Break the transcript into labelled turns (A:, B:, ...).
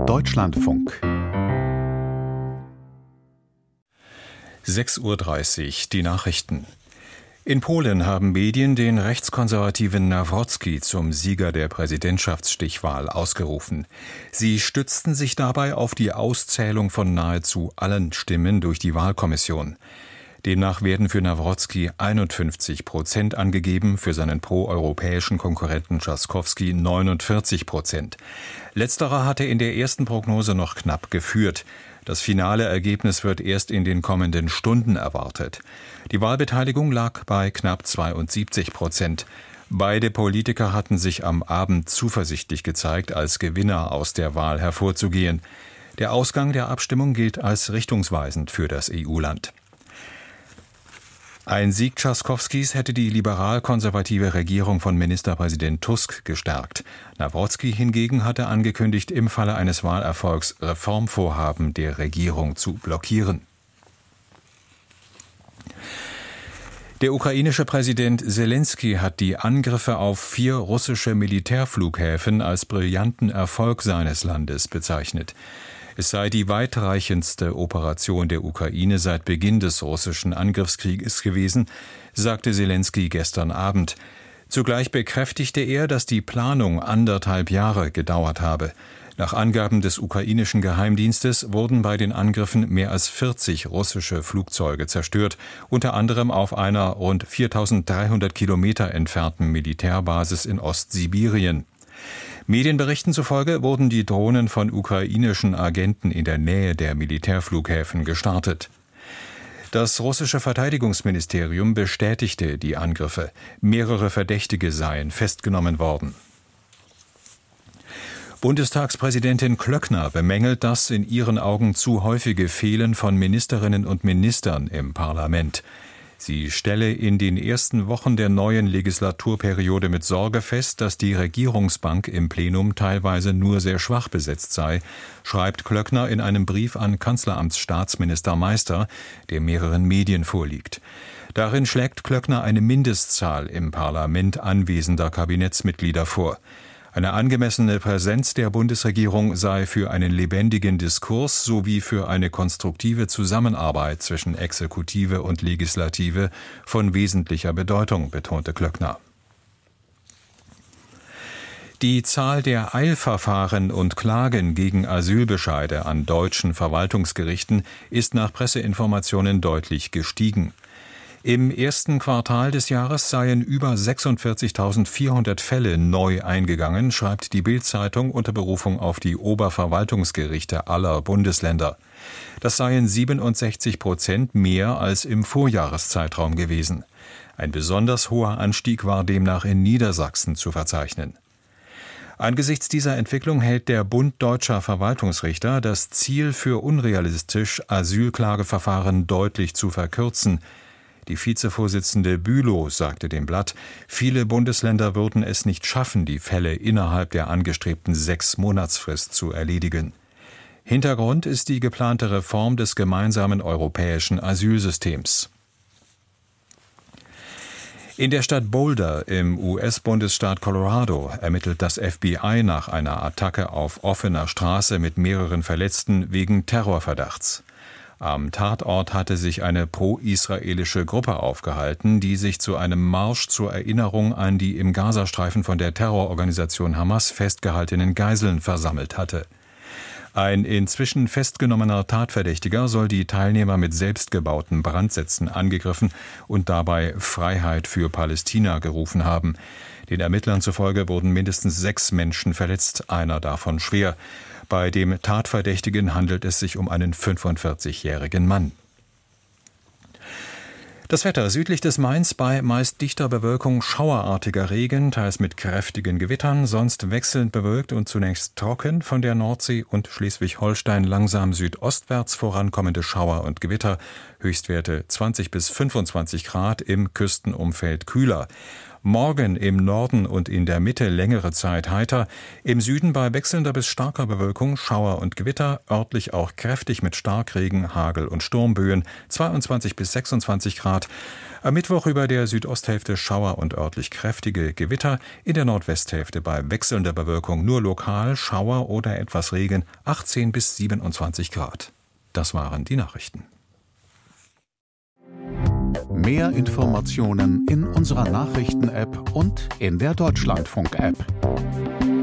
A: Deutschlandfunk
B: 6:30 Uhr, die Nachrichten. In Polen haben Medien den rechtskonservativen Nawrocki zum Sieger der Präsidentschaftsstichwahl ausgerufen. Sie stützten sich dabei auf die Auszählung von nahezu allen Stimmen durch die Wahlkommission. Demnach werden für Nawrocki 51% angegeben, für seinen proeuropäischen Konkurrenten Trzaskowski 49%. Letzterer hatte in der ersten Prognose noch knapp geführt. Das finale Ergebnis wird erst in den kommenden Stunden erwartet. Die Wahlbeteiligung lag bei knapp 72%. Beide Politiker hatten sich am Abend zuversichtlich gezeigt, als Gewinner aus der Wahl hervorzugehen. Der Ausgang der Abstimmung gilt als richtungsweisend für das EU-Land. Ein Sieg Trzaskowskis hätte die liberal-konservative Regierung von Ministerpräsident Tusk gestärkt. Nawrocki hingegen hatte angekündigt, im Falle eines Wahlerfolgs Reformvorhaben der Regierung zu blockieren. Der ukrainische Präsident Selenskyj hat die Angriffe auf 4 russische Militärflughäfen als brillanten Erfolg seines Landes bezeichnet. Es sei die weitreichendste Operation der Ukraine seit Beginn des russischen Angriffskrieges gewesen, sagte Selenskyj gestern Abend. Zugleich bekräftigte er, dass die Planung 1,5 Jahre gedauert habe. Nach Angaben des ukrainischen Geheimdienstes wurden bei den Angriffen mehr als 40 russische Flugzeuge zerstört, unter anderem auf einer rund 4.300 Kilometer entfernten Militärbasis in Ostsibirien. Medienberichten zufolge wurden die Drohnen von ukrainischen Agenten in der Nähe der Militärflughäfen gestartet. Das russische Verteidigungsministerium bestätigte die Angriffe. Mehrere Verdächtige seien festgenommen worden. Bundestagspräsidentin Klöckner bemängelt das in ihren Augen zu häufige Fehlen von Ministerinnen und Ministern im Parlament. Sie stelle in den ersten Wochen der neuen Legislaturperiode mit Sorge fest, dass die Regierungsbank im Plenum teilweise nur sehr schwach besetzt sei, schreibt Klöckner in einem Brief an Kanzleramtsstaatsminister Meister, der mehreren Medien vorliegt. Darin schlägt Klöckner eine Mindestzahl im Parlament anwesender Kabinettsmitglieder vor. Eine angemessene Präsenz der Bundesregierung sei für einen lebendigen Diskurs sowie für eine konstruktive Zusammenarbeit zwischen Exekutive und Legislative von wesentlicher Bedeutung, betonte Klöckner. Die Zahl der Eilverfahren und Klagen gegen Asylbescheide an deutschen Verwaltungsgerichten ist nach Presseinformationen deutlich gestiegen. Im ersten Quartal des Jahres seien über 46.400 Fälle neu eingegangen, schreibt die Bild-Zeitung unter Berufung auf die Oberverwaltungsgerichte aller Bundesländer. Das seien 67% mehr als im Vorjahreszeitraum gewesen. Ein besonders hoher Anstieg war demnach in Niedersachsen zu verzeichnen. Angesichts dieser Entwicklung hält der Bund Deutscher Verwaltungsrichter das Ziel für unrealistisch, Asylklageverfahren deutlich zu verkürzen. Die Vizevorsitzende Bülow sagte dem Blatt, viele Bundesländer würden es nicht schaffen, die Fälle innerhalb der angestrebten 6-Monatsfrist zu erledigen. Hintergrund ist die geplante Reform des gemeinsamen europäischen Asylsystems. In der Stadt Boulder im US-Bundesstaat Colorado ermittelt das FBI nach einer Attacke auf offener Straße mit mehreren Verletzten wegen Terrorverdachts. Am Tatort hatte sich eine pro-israelische Gruppe aufgehalten, die sich zu einem Marsch zur Erinnerung an die im Gazastreifen von der Terrororganisation Hamas festgehaltenen Geiseln versammelt hatte. Ein inzwischen festgenommener Tatverdächtiger soll die Teilnehmer mit selbstgebauten Brandsätzen angegriffen und dabei Freiheit für Palästina gerufen haben. Den Ermittlern zufolge wurden mindestens 6 Menschen verletzt, einer davon schwer. Bei dem Tatverdächtigen handelt es sich um einen 45-jährigen Mann. Das Wetter südlich des Mains bei meist dichter Bewölkung schauerartiger Regen, teils mit kräftigen Gewittern, sonst wechselnd bewölkt und zunächst trocken, von der Nordsee und Schleswig-Holstein langsam südostwärts vorankommende Schauer und Gewitter, Höchstwerte 20 bis 25 Grad, im Küstenumfeld kühler. Morgen im Norden und in der Mitte längere Zeit heiter, im Süden bei wechselnder bis starker Bewölkung Schauer und Gewitter, örtlich auch kräftig mit Starkregen, Hagel und Sturmböen, 22 bis 26 Grad. Am Mittwoch über der Südosthälfte Schauer und örtlich kräftige Gewitter, in der Nordwesthälfte bei wechselnder Bewölkung nur lokal Schauer oder etwas Regen, 18 bis 27 Grad. Das waren die Nachrichten.
A: Mehr Informationen in unserer Nachrichten-App und in der Deutschlandfunk-App.